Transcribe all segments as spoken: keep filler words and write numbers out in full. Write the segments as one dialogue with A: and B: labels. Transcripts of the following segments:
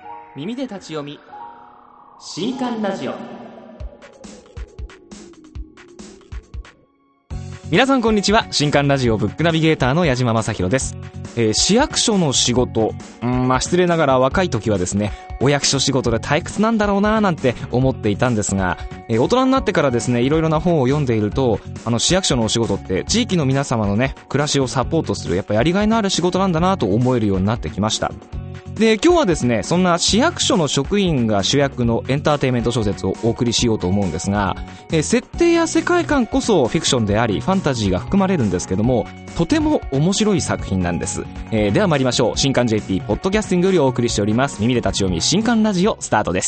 A: 耳で立ち読み新刊ラジオ。皆さんこんにちは。新刊ラジオブックナビゲーターの矢島正宏です。えー、市役所の仕事、うん、まあ失礼ながら若い時はですね、お役所仕事で退屈なんだろうななんて思っていたんですが、えー、大人になってからですね、いろいろな本を読んでいると、あの市役所のお仕事って地域の皆様のね、暮らしをサポートする、やっぱやりがいのある仕事なんだなと思えるようになってきました。で、今日はですね、そんな市役所の職員が主役のエンターテインメント小説をお送りしようと思うんですが、えー、設定や世界観こそフィクションでありファンタジーが含まれるんですけども、とても面白い作品なんです。えー、では参りましょう。新刊 ジェーピー ポッドキャスティングよりお送りしております耳で立ち読み新刊ラジオスタートです。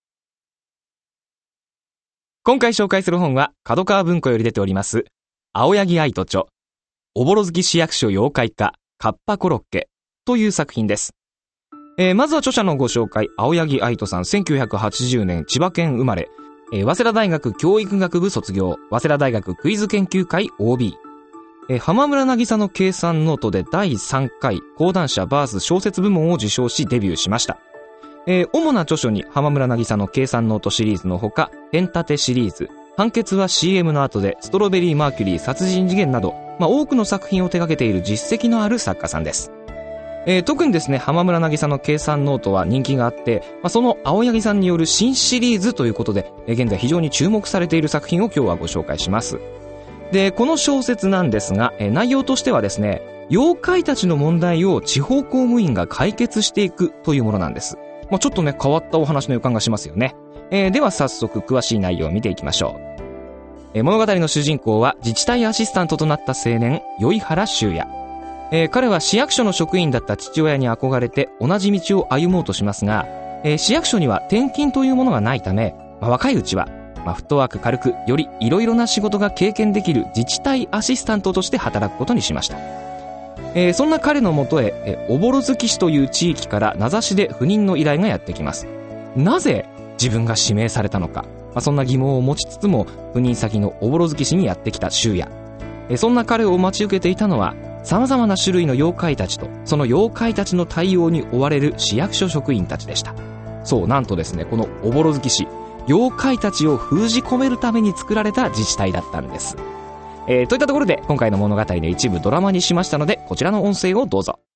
A: 今回紹介する本は角川文庫より出ております青柳愛人著、おぼろ月市役所妖怪化カッパコロッケという作品です。えー、まずは著者のご紹介。青柳愛人さん、せんきゅうひゃくはちじゅうねん千葉県生まれ、えー、早稲田大学教育学部卒業、早稲田大学クイズ研究会 オービー、えー、浜村渚の計算ノートでだいさんかい講談社バース小説部門を受賞しデビューしました。えー、主な著書に浜村渚の計算ノートシリーズのほか、ペンタテシリーズ、判決は シーエム の後で、ストロベリーマーキュリー殺人事件など、まあ、多くの作品を手掛けている実績のある作家さんです。えー、特にですね、浜村渚の計算ノートは人気があって、まあ、その青柳さんによる新シリーズということで、えー、現在非常に注目されている作品を今日はご紹介します。で、この小説なんですが、えー、内容としてはですね、妖怪たちの問題を地方公務員が解決していくというものなんです。まあ、ちょっとね、変わったお話の予感がしますよね。えー、では早速詳しい内容を見ていきましょう。えー、物語の主人公は自治体アシスタントとなった青年、宵原修也。えー、彼は市役所の職員だった父親に憧れて同じ道を歩もうとしますが、えー、市役所には転勤というものがないため、まあ、若いうちは、まあ、フットワーク軽くよりいろいろな仕事が経験できる自治体アシスタントとして働くことにしました。えー、そんな彼のもとへ、えー、おぼろ月市という地域から名指しで赴任の依頼がやってきます。なぜ自分が指名されたのか、まあ、そんな疑問を持ちつつも赴任先のおぼろ月市にやってきた修也。えー、そんな彼を待ち受けていたのは様々な種類の妖怪たちと、その妖怪たちの対応に追われる市役所職員たちでした。そう、なんとですね、このおぼろ月市、妖怪たちを封じ込めるために作られた自治体だったんです。えー、といったところで今回の物語の一部ドラマにしましたので、こちらの音声をどうぞ。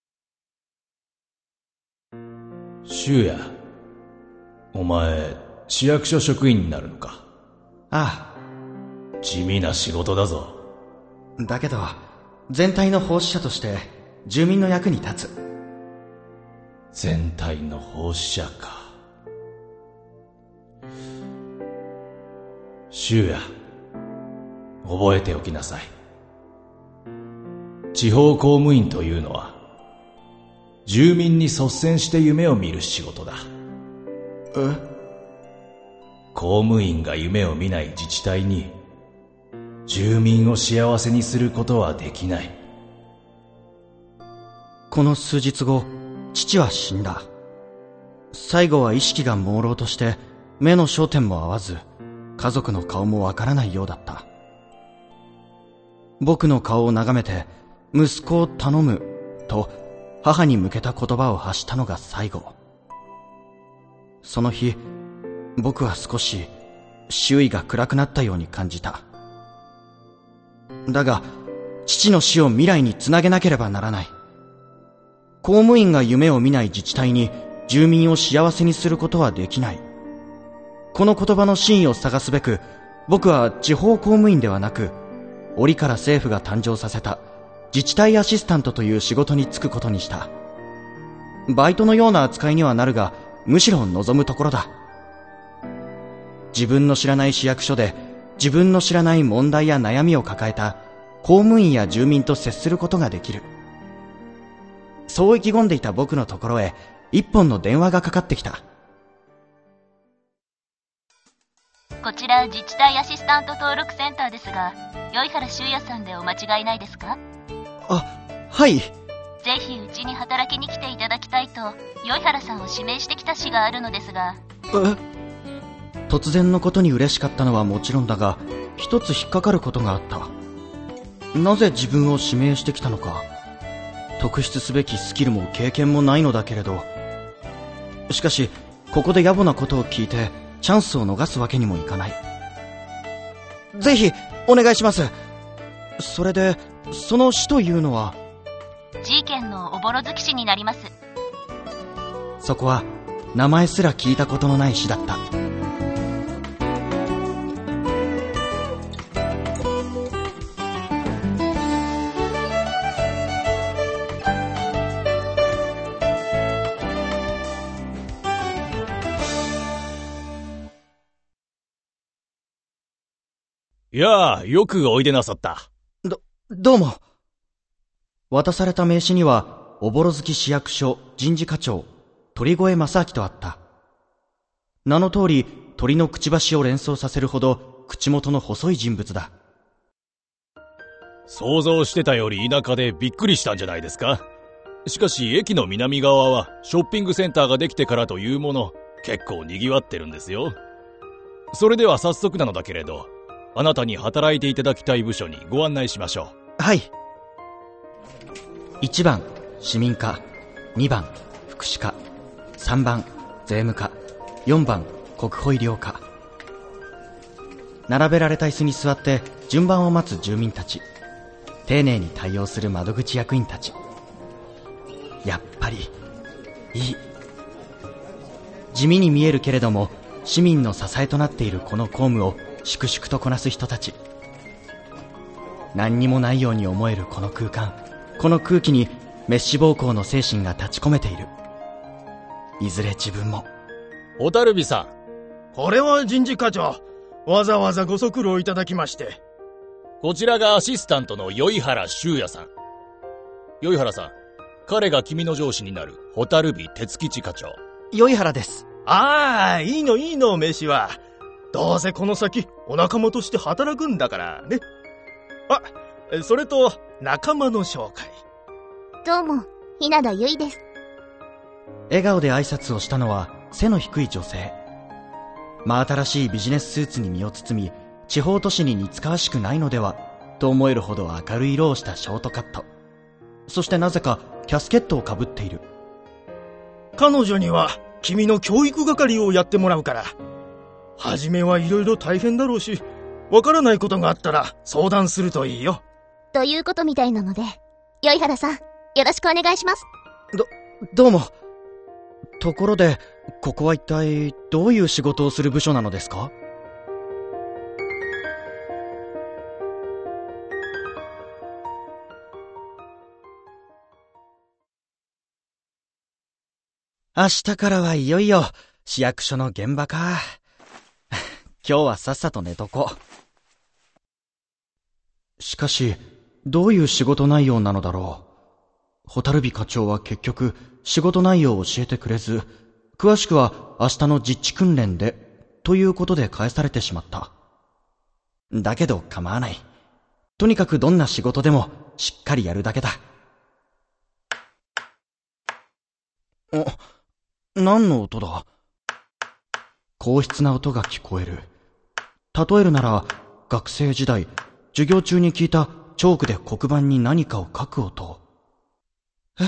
B: 修也、お前市役所職員になるのか。
C: あ
B: あ。地味な仕事だぞ。
C: だけど全体の奉仕者として住民の役に立つ。
B: 全体の奉仕者か。修也、覚えておきなさい。地方公務員というのは住民に率先して夢を見る仕事だ。
C: え？
B: 公務員が夢を見ない自治体に住民を幸せにすることはできない。
C: この数日後、父は死んだ。最後は意識が朦朧として目の焦点も合わず、家族の顔もわからないようだった。僕の顔を眺めて息子を頼むと母に向けた言葉を発したのが最後。その日、僕は少し周囲が暗くなったように感じた。だが父の死を未来につなげなければならない。公務員が夢を見ない自治体に住民を幸せにすることはできない。この言葉の真意を探すべく、僕は地方公務員ではなく、折から政府が誕生させた自治体アシスタントという仕事に就くことにした。バイトのような扱いにはなるが、むしろ望むところだ。自分の知らない市役所で自分の知らない問題や悩みを抱えた公務員や住民と接することができる。そう意気込んでいた僕のところへ一本の電話がかかってきた。
D: こちら自治体アシスタント登録センターですが、宵原修也さんでお間違いないですか？
C: あ、はい。
D: ぜひうちに働きに来ていただきたいと宵原さんを指名してきた市があるのですが。
C: え？突然のことに嬉しかったのはもちろんだが、一つ引っかかることがあった。なぜ自分を指名してきたのか。特筆すべきスキルも経験もないのだけれど、 しかしここで野暮なことを聞いてチャンスを逃すわけにもいかない。ぜひお願いします。それでその死というのは？
D: G 県のおぼろ月市になります。
C: そこは名前すら聞いたことのない市だった。
B: いやあ、よくおいでなさった。
C: ど、どうも。渡された名刺には、おぼろ月市役所人事課長、鳥越正明とあった。名の通り、鳥のくちばしを連想させるほど、口元の細い人物だ。
B: 想像してたより田舎でびっくりしたんじゃないですか。しかし、駅の南側は、ショッピングセンターができてからというもの、結構賑わってるんですよ。それでは早速なのだけれど、あなたに働いていただきたい部署にご案内しましょ
C: う。はい。いちばん市民課、にばん福祉課、さんばん税務課、よんばん国保医療課。並べられた椅子に座って順番を待つ住民たち、丁寧に対応する窓口役員たち。やっぱりいい。地味に見えるけれども市民の支えとなっているこの公務を粛々とこなす人たち。何にもないように思えるこの空間、この空気に滅私暴行の精神が立ち込めている。いずれ自分も。
B: 小樽美さん。
E: これは人事課長、わざわざご足労いただきまして。
B: こちらがアシスタントの宵原修也さん。宵原さん、彼が君の上司になる小樽美鉄吉課長。
C: 宵原です。
E: ああ、いいのいいの、飯は。どうせこの先お仲間として働くんだからね。あ、それと仲間の紹介。
F: どうも、日名田ゆいです。
C: 笑顔で挨拶をしたのは背の低い女性。真新しいビジネススーツに身を包み、地方都市に似つかわしくないのではと思えるほど明るい色をしたショートカット。そしてなぜかキャスケットをかぶっている。
E: 彼女には君の教育係をやってもらうから。はじめはいろいろ大変だろうし、わからないことがあったら相談するといいよ。
F: ということみたいなので、宵原さん、よろしくお願いします。
C: ど、どうも。ところで、ここは一体どういう仕事をする部署なのですか？明日からはいよいよ市役所の現場か。今日はさっさと寝とこう。しかし、どういう仕事内容なのだろう。蛍火課長は結局仕事内容を教えてくれず、詳しくは明日の実地訓練でということで返されてしまった。だけど構わない。とにかくどんな仕事でもしっかりやるだけだ。お、何の音だ？硬質な音が聞こえる。例えるなら、学生時代、授業中に聞いたチョークで黒板に何かを書く音。え？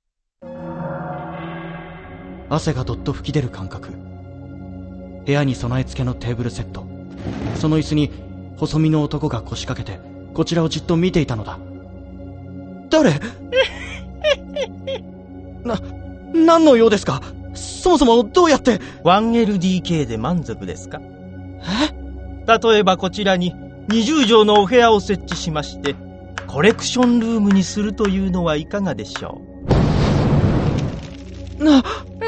C: 汗がどっと吹き出る感覚。部屋に備え付けのテーブルセット。その椅子に細身の男が腰掛けて、こちらをじっと見ていたのだ。誰？な、何の用ですか？そもそもどうやって？
E: ワンエルディーケー で満足ですか？
C: え？
E: 例えばこちらににじゅうじょうのお部屋を設置しまして、コレクションルームにするというのはいかがでしょ
C: う？な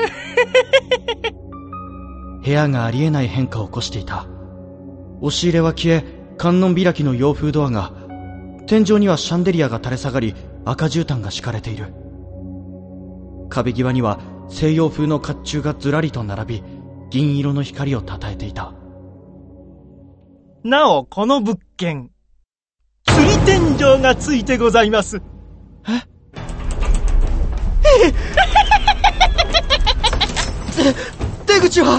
C: 部屋がありえない変化を起こしていた。押し入れは消え、観音開きの洋風ドアが、天井にはシャンデリアが垂れ下がり、赤絨毯が敷かれている。壁際には西洋風の甲冑がずらりと並び、銀色の光をたたえていた。
E: なおこの物件、吊り天井がついてございます。
C: え？え出口は？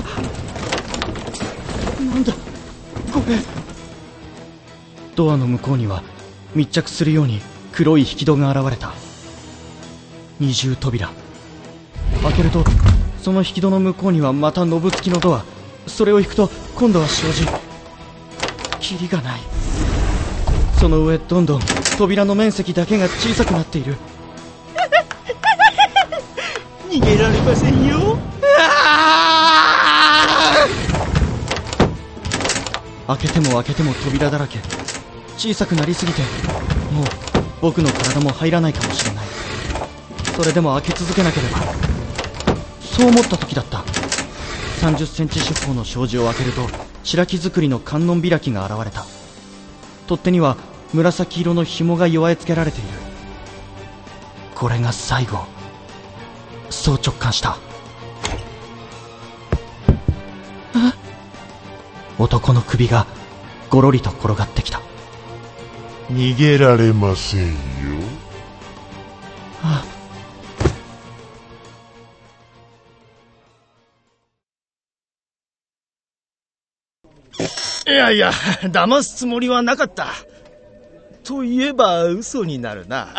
C: なんだこれ。ドアの向こうには密着するように黒い引き戸が現れた。二重扉。開けるとその引き戸の向こうにはまたノブ付きのドア。それを引くと今度は障子。キリがない。その上どんどん扉の面積だけが小さくなっている。
E: 逃げられませんよ。
C: 開けても開けても扉だらけ。小さくなりすぎてもう僕の体も入らないかもしれない。それでも開け続けなければ。そう思った時だった。さんじゅっセンチ四方の障子を開けると白木造りの観音開きが現れた。取っ手には紫色の紐が結えつけられている。これが最後、そう直感した。男の首がごろりと転がってきた。
G: 逃げられませんよ。
C: あ
E: いやいや、騙すつもりはなかった。と言えば嘘になるな。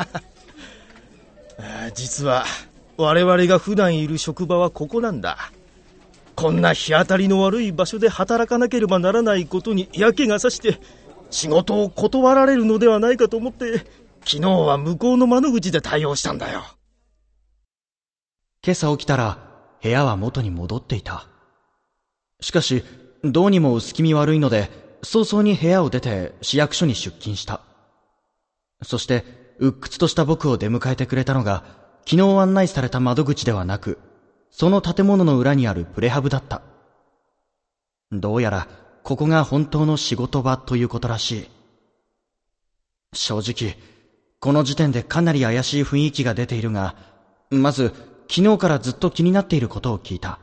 E: 実は我々が普段いる職場はここなんだ。こんな日当たりの悪い場所で働かなければならないことに嫌気がさして仕事を断られるのではないかと思って、昨日は向こうの窓口で対応したんだよ。
C: 今朝起きたら部屋は元に戻っていた。しかしどうにも薄気味悪いので早々に部屋を出て市役所に出勤した。そして鬱屈とした僕を出迎えてくれたのが昨日案内された窓口ではなく、その建物の裏にあるプレハブだった。どうやらここが本当の仕事場ということらしい。正直この時点でかなり怪しい雰囲気が出ているが、まず昨日からずっと気になっていることを聞いた。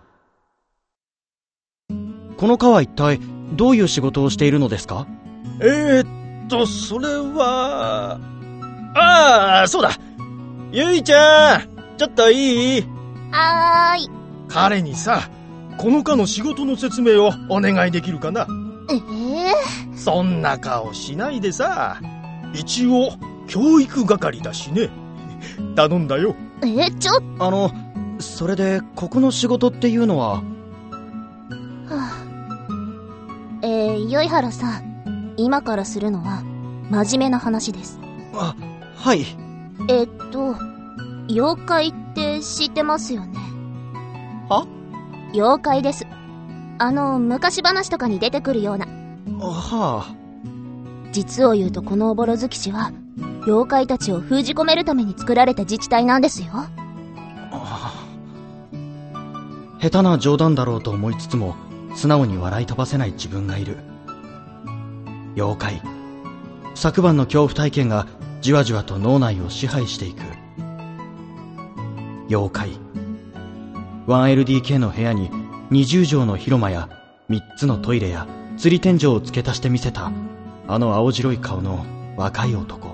C: この課は一体どういう仕事をしているのですか？
E: えーっとそれはああ、そうだ、ゆいちゃん、ちょっといい？
F: はーい。
E: 彼にさ、この課の仕事の説明をお願いできるかな？
F: ええー、
E: そんな顔しないでさ。一応教育係だしね。頼んだよ。
F: え、ちょっ
C: あの、それでここの仕事っていうのは？
F: はあ、えー、よいはらさん、今からするのは真面目な話です。
C: あ、はい。
F: えっと妖怪って知ってますよね？
C: は？
F: 妖怪です。あの昔話とかに出てくるような。
C: はあ。
F: 実を言うとこのおぼろ月市は妖怪たちを封じ込めるために作られた自治体なんですよ。
C: ああ。下手な冗談だろうと思いつつも素直に笑い飛ばせない自分がいる。妖怪、昨晩の恐怖体験がじわじわと脳内を支配していく。妖怪、 ワンエルディーケー の部屋ににじゅうじょうの広間やみっつのトイレや吊り天井を付け足してみせたあの青白い顔の若い男。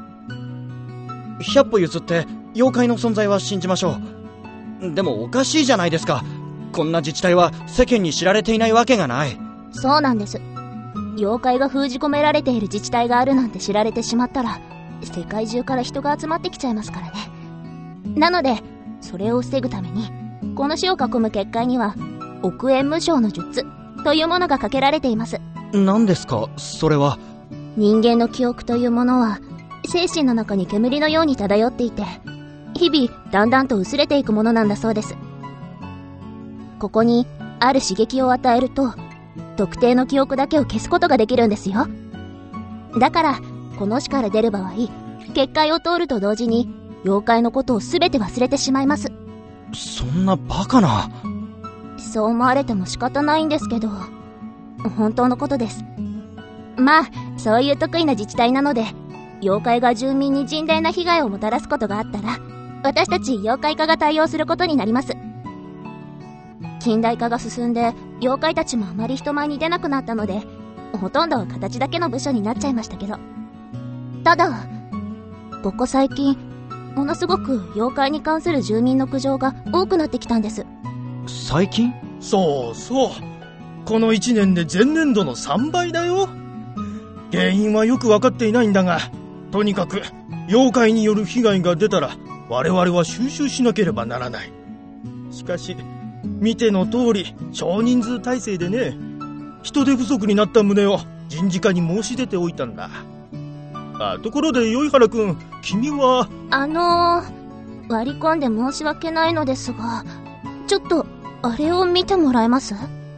C: 百歩譲って妖怪の存在は信じましょう。でもおかしいじゃないですか。こんな自治体は世間に知られていないわけがない。
F: そうなんです。妖怪が封じ込められている自治体があるなんて知られてしまったら世界中から人が集まってきちゃいますからね。なのでそれを防ぐためにこの市を囲む結界には億円無償の術というものがかけられています。
C: 何ですかそれは？
F: 人間の記憶というものは精神の中に煙のように漂っていて、日々だんだんと薄れていくものなんだそうです。ここにある刺激を与えると特定の記憶だけを消すことができるんですよ。だからこの市から出る場合、結界を通ると同時に妖怪のことを全て忘れてしまいます。
C: そんなバカな。
F: そう思われても仕方ないんですけど、本当のことです。まあそういう得意な自治体なので、妖怪が住民に甚大な被害をもたらすことがあったら私たち妖怪課が対応することになります。近代化が進んで妖怪たちもあまり人前に出なくなったので、ほとんどは形だけの部署になっちゃいましたけど、ただここ最近ものすごく妖怪に関する住民の苦情が多くなってきたんです。
C: 最近？
E: そうそう、このいちねんで前年度のさんばいだよ。原因はよく分かっていないんだが、とにかく妖怪による被害が出たら我々は収集しなければならない。 しかし見ての通り少人数体制でね、人手不足になった旨を人事課に申し出ておいたんだ。あ、ところで宵原君、君は。
F: あのー、割り込んで申し訳ないのですが、ちょっとあれを見てもらえます？ん？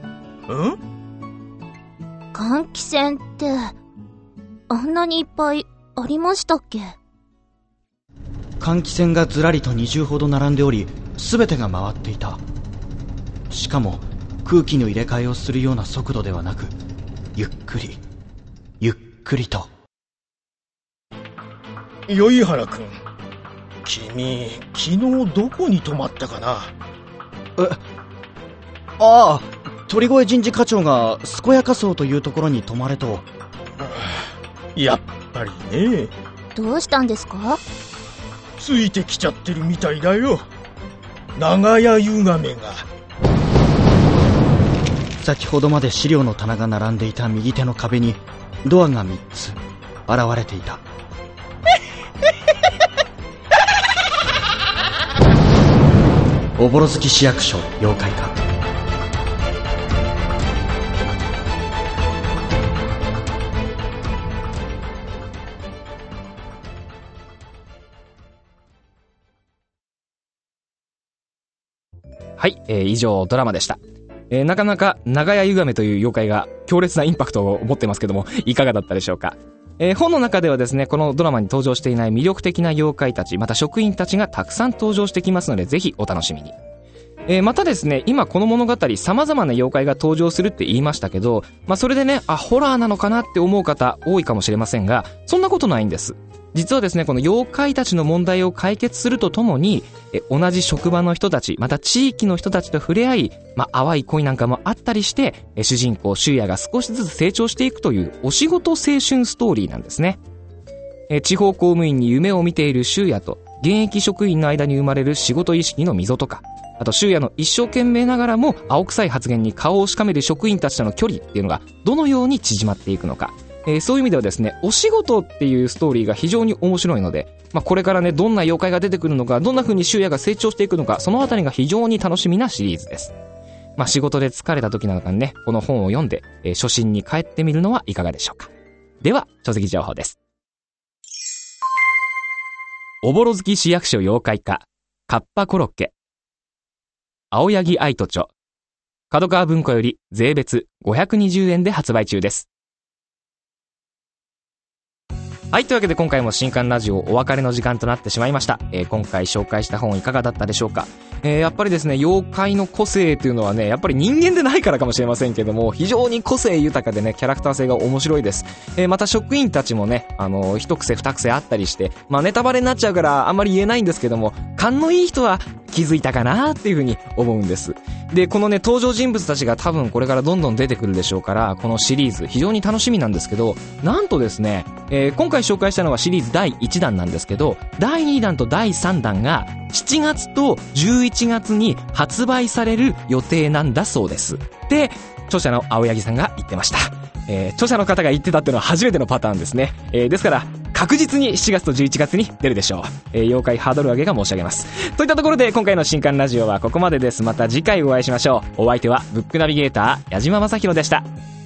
F: 換気扇ってあんなにいっぱいありましたっけ？
C: 換気扇がずらりとにじゅうほど並んでおり、全てが回っていた。しかも空気の入れ替えをするような速度ではなく、ゆっくりゆっくりと。
E: 宵原君、君昨日どこに泊まったかな？
C: え、ああ、鳥越人事課長が健やか荘というところに泊まれと。
E: やっぱりね。
F: どうしたんですか？
E: ついてきちゃってるみたいだよ、長屋ゆがめが。
C: 先ほどまで資料の棚が並んでいた右手の壁にドアがみっつ現れていた。おぼろ月市役所妖怪課。
A: はい、えー、以上ドラマでした。えー、なかなか長屋ゆがめという妖怪が強烈なインパクトを持ってますけども、いかがだったでしょうか。えー、本の中ではですね、このドラマに登場していない魅力的な妖怪たち、また職員たちがたくさん登場してきますので、ぜひお楽しみに。えー、またですね、今この物語様々な妖怪が登場するって言いましたけど、まあそれでね、あ、ホラーなのかなって思う方多いかもしれませんが、そんなことないんです。実はですね、この妖怪たちの問題を解決するとともに、え同じ職場の人たち、また地域の人たちと触れ合い、まあ、淡い恋なんかもあったりして、え主人公修也が少しずつ成長していくというお仕事青春ストーリーなんですね。え地方公務員に夢を見ている修也と、現役職員の間に生まれる仕事意識の溝とか、あと修也の一生懸命ながらも青臭い発言に顔をしかめる職員たちとの距離っていうのがどのように縮まっていくのか。えー、そういう意味ではですね、お仕事っていうストーリーが非常に面白いので、まあ、これからね、どんな妖怪が出てくるのか、どんな風に修也が成長していくのか、そのあたりが非常に楽しみなシリーズです。まあ、仕事で疲れた時なんかにね、この本を読んで、えー、初心に帰ってみるのはいかがでしょうか。では、書籍情報です。おぼろ月市役所妖怪課、カッパコロッケ。青柳愛と著。角川文庫より税別ごひゃくにじゅうえんで発売中です。はい、というわけで今回も新刊ラジオお別れの時間となってしまいました。えー、今回紹介した本いかがだったでしょうか。えー、やっぱりですね、妖怪の個性というのはね、やっぱり人間でないからかもしれませんけども、非常に個性豊かでね、キャラクター性が面白いです。えー、また職員たちもね、あのー、一癖二癖あったりして、まあネタバレになっちゃうからあんまり言えないんですけども、勘のいい人は気づいたかなっていうふうに思うんです。で、このね、登場人物たちが多分これからどんどん出てくるでしょうから、このシリーズ非常に楽しみなんですけど、なんとですね、えー、今回紹介したのはシリーズだいいちだんなんですけど、だいにだんとだいさんだんがしちがつとじゅういちがつに発売される予定なんだそうです。で、著者の青柳さんが言ってました。えー、著者の方が言ってたっていうのは初めてのパターンですね。えー、ですから確実にしちがつとじゅういちがつに出るでしょう。えー、妖怪ハードル上げが申し上げます。といったところで今回の新刊ラジオはここまでです。また次回お会いしましょう。お相手はブックナビゲーター矢島正宏でした。